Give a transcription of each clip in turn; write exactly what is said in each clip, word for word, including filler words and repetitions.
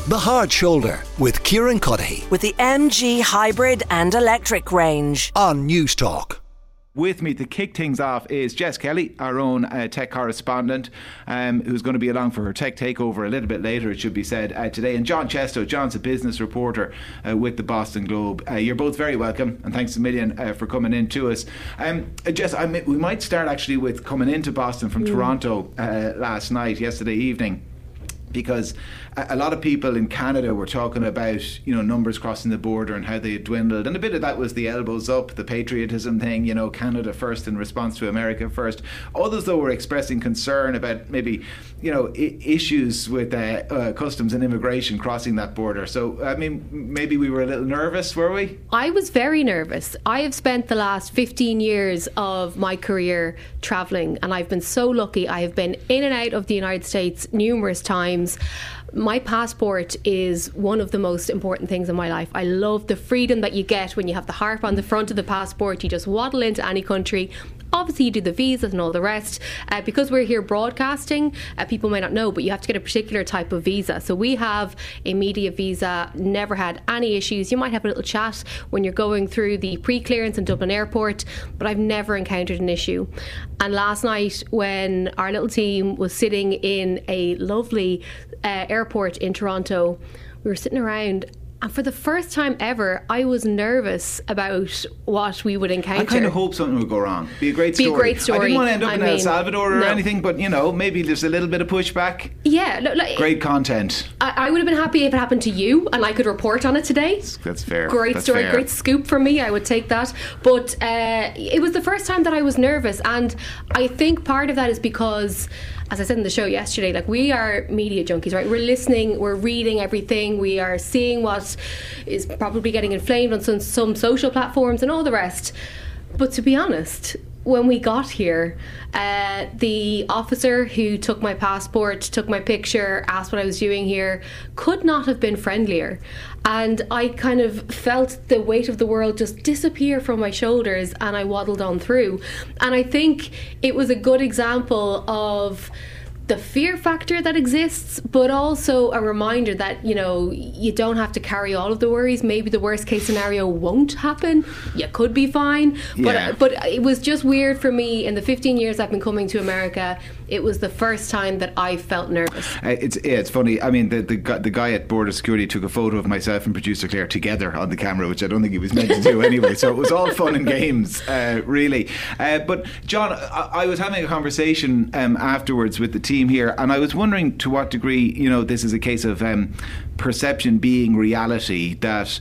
The Hard Shoulder with Kieran Cuddihy. With the M G Hybrid and Electric range. On News Talk. With me to kick things off is Jess Kelly, our own uh, tech correspondent, um, who's going to be along for her tech takeover a little bit later, it should be said, uh, today. And John Chesto. John's a business reporter uh, with the Boston Globe. Uh, you're both very welcome, and thanks a million uh, for coming in to us. Um, uh, Jess, I may, we might start actually with coming into Boston from mm. Toronto uh, last night, yesterday evening. Because a lot of people in Canada were talking about, you know, numbers crossing the border and how they had dwindled. And a bit of that was the elbows up, the patriotism thing, you know, Canada first in response to America first. Others, though, were expressing concern about maybe, you know, I- issues with uh, uh, customs and immigration crossing that border. So, I mean, maybe we were a little nervous, were we? I was very nervous. I have spent the last fifteen years of my career travelling, and I've been so lucky. I have been in and out of the United States numerous times. My passport is one of the most important things in my life. I love the freedom that you get when you have the harp on the front of the passport. You just waddle into any country. Obviously, you do the visas and all the rest. Uh, because we're here broadcasting, uh, people may not know, but you have to get a particular type of visa. So we have a media visa, never had any issues. You might have a little chat when you're going through the pre-clearance in Dublin Airport, but I've never encountered an issue. And last night, when our little team was sitting in a lovely uh, airport in Toronto, we were sitting around, and for the first time ever, I was nervous about what we would encounter. I kind of hope something would go wrong. Be a great story. Be a great story. I didn't want to end up I in mean, El Salvador or no. anything, but, you know, maybe there's a little bit of pushback. Yeah. No, like, great content. I, I would have been happy if it happened to you and I could report on it today. That's fair. Great That's story, fair. Great scoop from me. I would take that. But uh, it was the first time that I was nervous, and I think part of that is because, as I said in the show yesterday, like, we are media junkies, right? We're listening, we're reading everything, we are seeing what is probably getting inflamed on some, some social platforms and all the rest. But to be honest, when we got here, uh, the officer who took my passport, took my picture, asked what I was doing here, could not have been friendlier. And I kind of felt the weight of the world just disappear from my shoulders, and I waddled on through. And I think it was a good example of the fear factor that exists, but also a reminder that, you know, you don't have to carry all of the worries. Maybe the worst case scenario won't happen. You could be fine. Yeah. But but it was just weird for me. In the fifteen years I've been coming to America, it was the first time that I felt nervous. Uh, it's yeah, it's funny. I mean, the, the the guy at Border Security took a photo of myself and producer Claire together on the camera, which I don't think he was meant to do anyway. So it was all fun and games, uh, really. Uh, but John, I, I was having a conversation um, afterwards with the team here, and I was wondering to what degree, you know, this is a case of um, perception being reality. That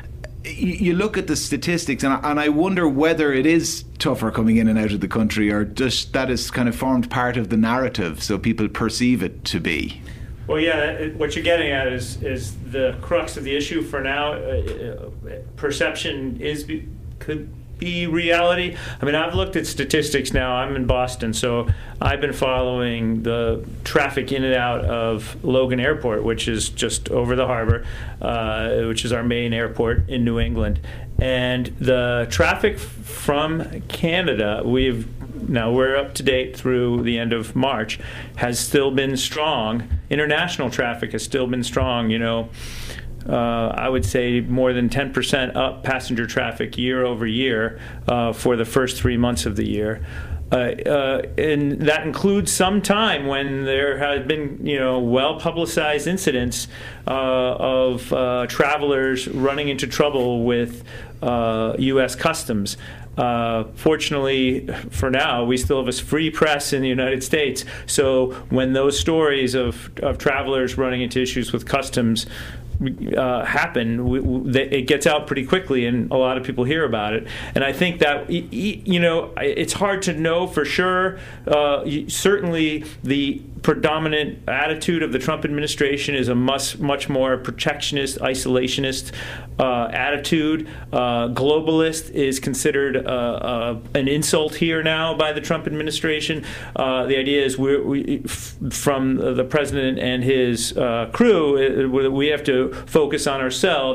you look at the statistics, and I, and I wonder whether it is tougher coming in and out of the country, or just that is kind of formed part of the narrative, so people perceive it to be. Well, yeah, it, what you're getting at is is the crux of the issue for now. Uh, perception is could be reality. I mean, I've looked at statistics now. I'm in Boston, so I've been following the traffic in and out of Logan Airport, which is just over the harbor, uh, which is our main airport in New England. And the traffic from Canada, we've now we're up to date through the end of March, has still been strong. International traffic has still been strong, you know. Uh, I would say more than ten percent up passenger traffic year over year uh, for the first three months of the year. Uh, uh, and that includes some time when there have been, you know, well-publicized incidents uh, of uh, travelers running into trouble with uh, U S Customs. Uh, fortunately, for now, we still have a free press in the United States. So when those stories of, of travelers running into issues with customs Uh, happen, we, we, they, it gets out pretty quickly, and a lot of people hear about it. And I think that, you know, it's hard to know for sure. Uh, certainly, the predominant attitude of the Trump administration is a much, much more protectionist, isolationist uh, attitude. Uh, globalist is considered uh, uh, an insult here now by the Trump administration. Uh, the idea is we're, we, f- from the president and his uh, crew, we have to focus on ourselves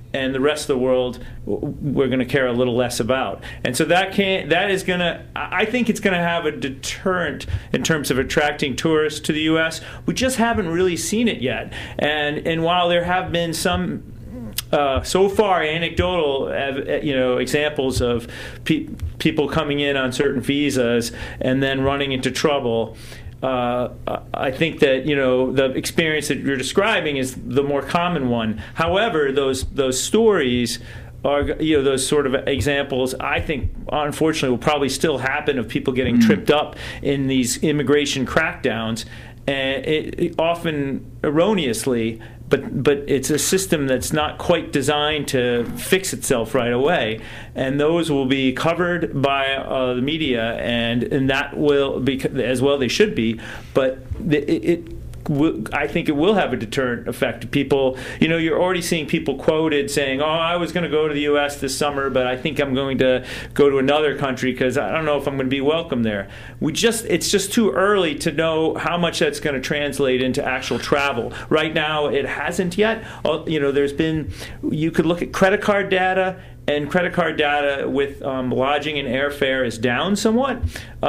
and the rest of the world we're going to care a little less about. And so that can that is going to, I think it's going to have a deterrent in terms of attracting tourists to the U S. We just haven't really seen it yet. And and while there have been some Uh, so far, anecdotal, uh, you know, examples of pe- people coming in on certain visas and then running into trouble. Uh, I think that, you know, the experience that you're describing is the more common one. However, those those stories are, you know, those sort of examples, I think, unfortunately, will probably still happen of people getting mm. tripped up in these immigration crackdowns, and it, it often erroneously. But but it's a system that's not quite designed to fix itself right away, and those will be covered by uh, the media, and and that will be as well. They should be, but it. it I think it will have a deterrent effect. People, you know, you're already seeing people quoted saying, "Oh, I was going to go to the U S this summer, but I think I'm going to go to another country because I don't know if I'm going to be welcome there." We just, it's just too early to know how much that's going to translate into actual travel. Right now, it hasn't yet. You know, there's been, you could look at credit card data. And credit card data with um, lodging and airfare is down somewhat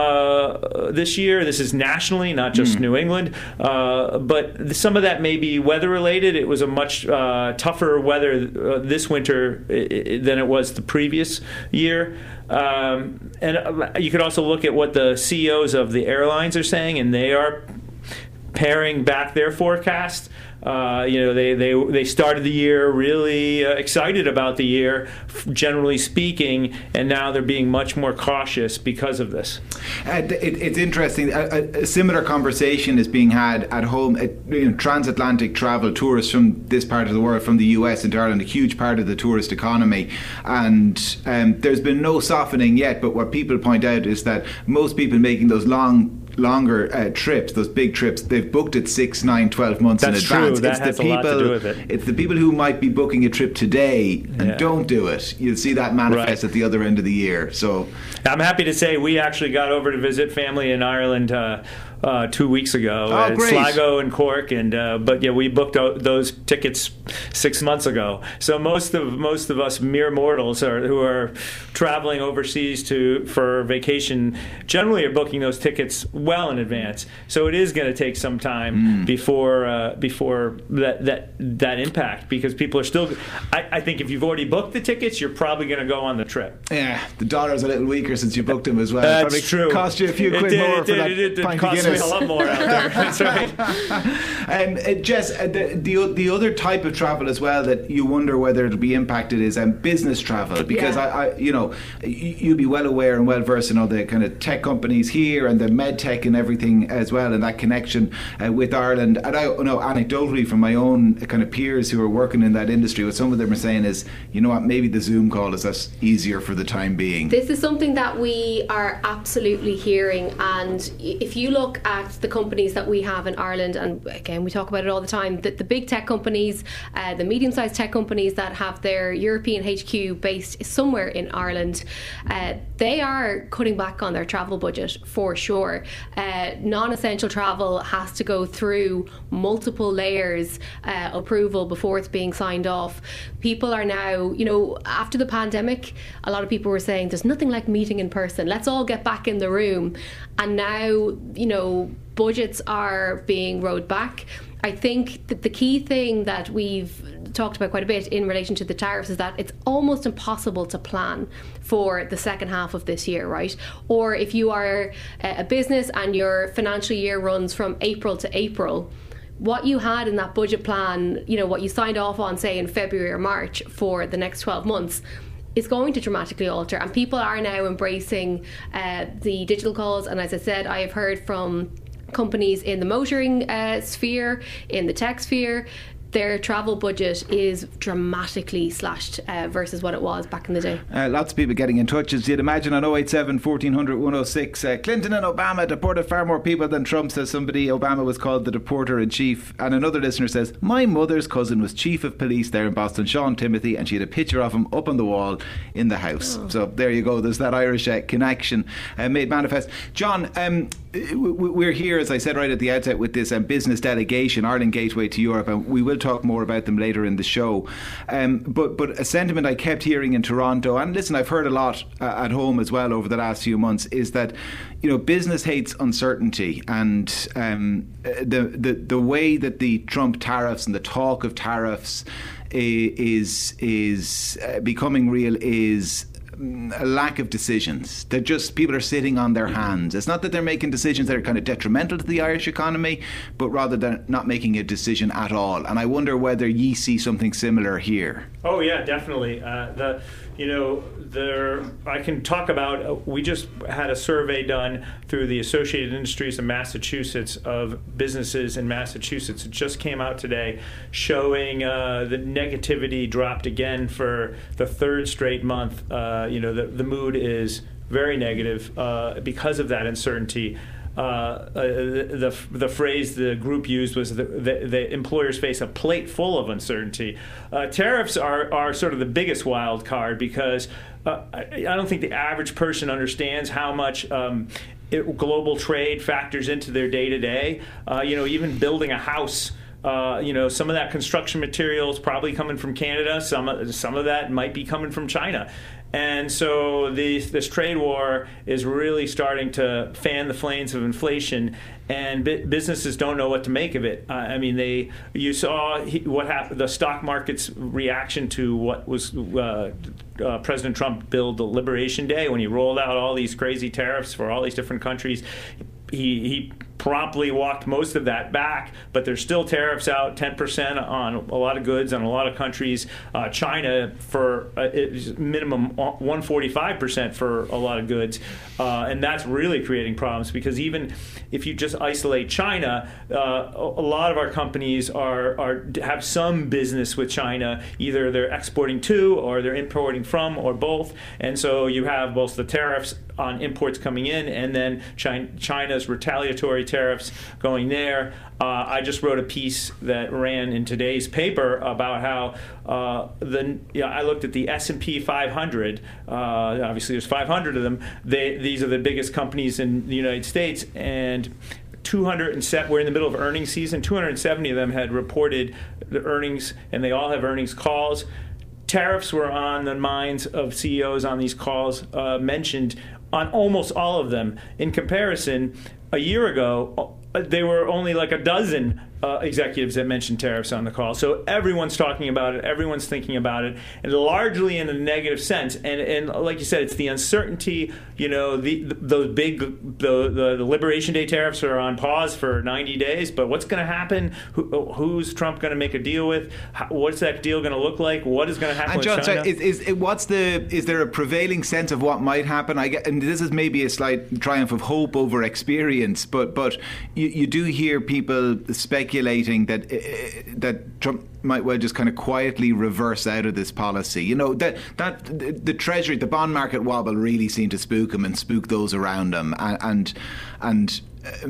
uh, this year. This is nationally, not just mm. New England. Uh, but some of that may be weather-related. It was a much uh, tougher weather uh, this winter than it was the previous year. Um, and you could also look at what the C E Os of the airlines are saying, and they are paring back their forecast. Uh, you know, they, they they started the year really uh, excited about the year, generally speaking, and now they're being much more cautious because of this. Uh, it, it's interesting. A, a similar conversation is being had at home. At, you know, transatlantic travel, tourists from this part of the world, from the U S into Ireland, a huge part of the tourist economy. And um, there's been no softening yet, but what people point out is that most people making those long longer uh, trips, those big trips, they've booked it six, nine, twelve months That's in advance. True. That it's has the a people, lot to do with it. It's the people who might be booking a trip today and yeah. don't do it. You'll see that manifest right. at the other end of the year. So I'm happy to say we actually got over to visit family in Ireland uh, uh, two weeks ago oh, at great. Sligo and Cork, and uh, but yeah, we booked o- those tickets six months ago. So most of most of us mere mortals are, who are traveling overseas to for vacation generally are booking those tickets well in advance. So it is going to take some time mm. before uh, before that that that impact, because people are still. I, I think if you've already booked the tickets, you're probably going to go on the trip. Yeah, the dollar's a little weaker since you booked them as well. That's probably true. Cost you a few it quid did, more it for did, that it did, pint it cost of Guinness. me a lot more out there. That's right. um, uh, Jess, uh, the, the the other type of travel as well that you wonder whether it'll be impacted is um, business travel, because yeah. I, I, you know, you'd be well aware and well versed in all the kind of tech companies here and the med tech and everything as well, and that connection uh, with Ireland. And I know anecdotally from my own kind of peers who are working in that industry, what some of them are saying is, you know what, maybe the Zoom call is us easier for the time being. This is something that we are absolutely hearing, and if you look at the companies that we have in Ireland, and again we talk about it all the time, that the big tech companies, uh, the medium-sized tech companies that have their European H Q based somewhere in Ireland, uh, they are cutting back on their travel budget for sure. Uh, non-essential travel has to go through multiple layers uh, approval before it's being signed off. People are now, you know, after the pandemic, a lot of people were saying there's nothing like meeting in person. Let's all get back in the room. And now, you know, budgets are being rowed back. I think that the key thing that we've talked about quite a bit in relation to the tariffs is that it's almost impossible to plan for the second half of this year, right? Or if you are a business and your financial year runs from April to April, what you had in that budget plan, you know, what you signed off on, say, in February or March for the next twelve months, is going to dramatically alter. And people are now embracing uh, the digital calls. And as I said, I have heard from companies in the motoring uh, sphere, in the tech sphere, their travel budget is dramatically slashed uh, versus what it was back in the day. Uh, lots of people getting in touch, as you'd imagine, on oh eight seven, fourteen hundred, one oh six. Uh, Clinton and Obama deported far more people than Trump, says somebody. Obama was called the deporter-in-chief. And another listener says, my mother's cousin was chief of police there in Boston, Sean Timothy, and she had a picture of him up on the wall in the house. Oh. So there you go. There's that Irish uh, connection uh, made manifest. John, um, we're here, as I said right at the outset, with this um, business delegation, Ireland Gateway to Europe, and we will talk more about them later in the show. Um, but but a sentiment I kept hearing in Toronto, and listen, I've heard a lot uh, at home as well over the last few months, is that, you know, business hates uncertainty, and um, the, the the way that the Trump tariffs and the talk of tariffs is is uh, becoming real is a lack of decisions. They're just, people are sitting on their hands. It's not that they're making decisions that are kind of detrimental to the Irish economy, but rather than not making a decision at all. And I wonder whether ye see something similar here. Oh yeah, definitely. Uh, the you know there I can talk about. Uh, we just had a survey done through the Associated Industries of Massachusetts of businesses in Massachusetts. It just came out today, showing uh, the negativity dropped again for the third straight month. Uh, you know the the mood is very negative uh, because of that uncertainty. Uh, uh, the the phrase the group used was the, the, the employers face a plate full of uncertainty. Uh, tariffs are, are sort of the biggest wild card because uh, I, I don't think the average person understands how much um, it, global trade factors into their day-to-day. Uh, you know, even building a house. Uh, you know, some of that construction material is probably coming from Canada. Some of, some of that might be coming from China. And so these, this trade war is really starting to fan the flames of inflation, and bi- businesses don't know what to make of it. Uh, I mean, they you saw he, what happened, the stock market's reaction to what was uh, uh, President Trump billed the Liberation Day when he rolled out all these crazy tariffs for all these different countries. He, he promptly walked most of that back, but there's still tariffs out, ten percent on a lot of goods on a lot of countries. Uh, China for uh, minimum one hundred forty-five percent for a lot of goods, uh, and that's really creating problems because even if you just isolate China, uh, a lot of our companies are, are have some business with China. Either they're exporting to or they're importing from or both, and so you have both the tariffs on imports coming in and then China, China's retaliatory tariffs going there. Uh, I just wrote a piece that ran in today's paper about how uh, the you know, I looked at the S and P five hundred. Uh, obviously, there's five hundred of them. They, these are the biggest companies in the United States, and two hundred seven, we're in the middle of earnings season. two hundred seventy of them had reported the earnings, and they all have earnings calls. Tariffs were on the minds of C E Os on these calls, uh, mentioned on almost all of them. In comparison, a year ago, there were only like a dozen uh, executives that mentioned tariffs on the call. So everyone's talking about it, everyone's thinking about it, and largely in a negative sense. And, and like you said, it's the uncertainty. You know, the, the those big the, the the Liberation Day tariffs are on pause for ninety days. But what's going to happen? Who, who's Trump going to make a deal with? How, what's that deal going to look like? What is going to happen and John, with China? Sorry, is, is what's the is there a prevailing sense of what might happen? I get, and this is maybe a slight triumph of hope over experience, but but you, you do hear people speculating that uh, that Trump might well just kind of quietly reverse out of this policy. You know, that that the, the Treasury, the bond market wobble really seemed to spook him and spook those around him, and and, and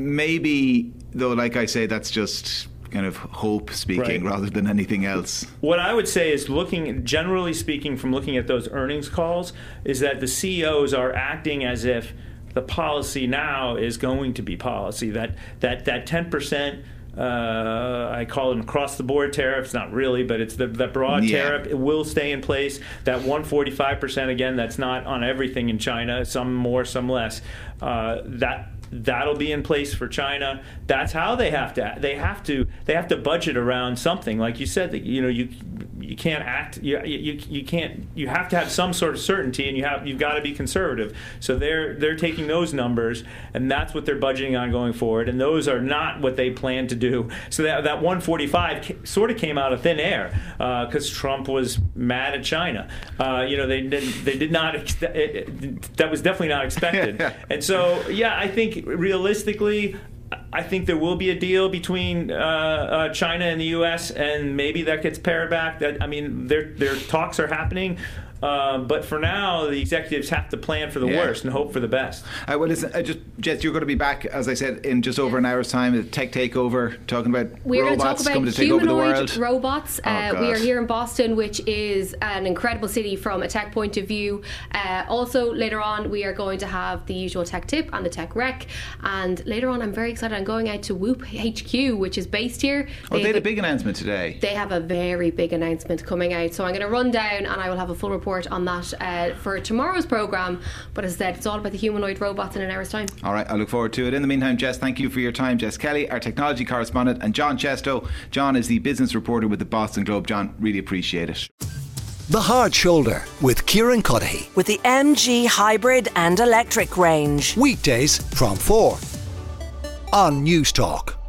maybe though, like I say, that's just kind of hope speaking right, rather than anything else. What I would say is, looking generally speaking from looking at those earnings calls, is that the C E Os are acting as if the policy now is going to be policy. That that that ten percent. Uh, I call them across-the-board tariffs. Not really, but it's the, the broad yeah. tariff. It will stay in place. That one hundred forty-five percent, again, that's not on everything in China. Some more, some less. Uh, that that'll be in place for China. That's how they have to. They have to. They have to budget around something. Like you said, that you know you you can't act. You, you you can't. You have to have some sort of certainty, and you have you've got to be conservative. So they're they're taking those numbers, and that's what they're budgeting on going forward. And those are not what they plan to do. So that that one forty-five sort of came out of thin air because uh, Trump was mad at China. Uh, you know, they did they did not. Ex- it, it, that was definitely not expected. And so yeah, I think realistically, I think there will be a deal between uh, uh, China and the U S, and maybe that gets pared back. That I mean, their their talks are happening. Um, but for now, the executives have to plan for the Yeah. worst and hope for the best. Uh, well, listen, uh, just Jess, you're going to be back, as I said, in just over an hour's time at Tech Takeover, talking about We're going to talk robots about coming to take over the humanoid world. robots. Oh, uh, God. we are here in Boston, which is an incredible city from a tech point of view. Uh, also, later on, we are going to have the usual tech tip and the tech rec. And later on, I'm very excited. I'm going out to Whoop H Q, which is based here. Oh, they have had a big announcement today. They have a very big announcement coming out, so I'm going to run down and I will have a full report on that uh, for tomorrow's programme. But as I said, it's all about the humanoid robots in an hour's time. All right, I look forward to it. In the meantime, Jess, thank you for your time. Jess Kelly, our technology correspondent, and John Chesto. John is the business reporter with the Boston Globe. John, really appreciate it. The Hard Shoulder with Kieran Cuddihy. With the M G hybrid and electric range. Weekdays from four on News Talk.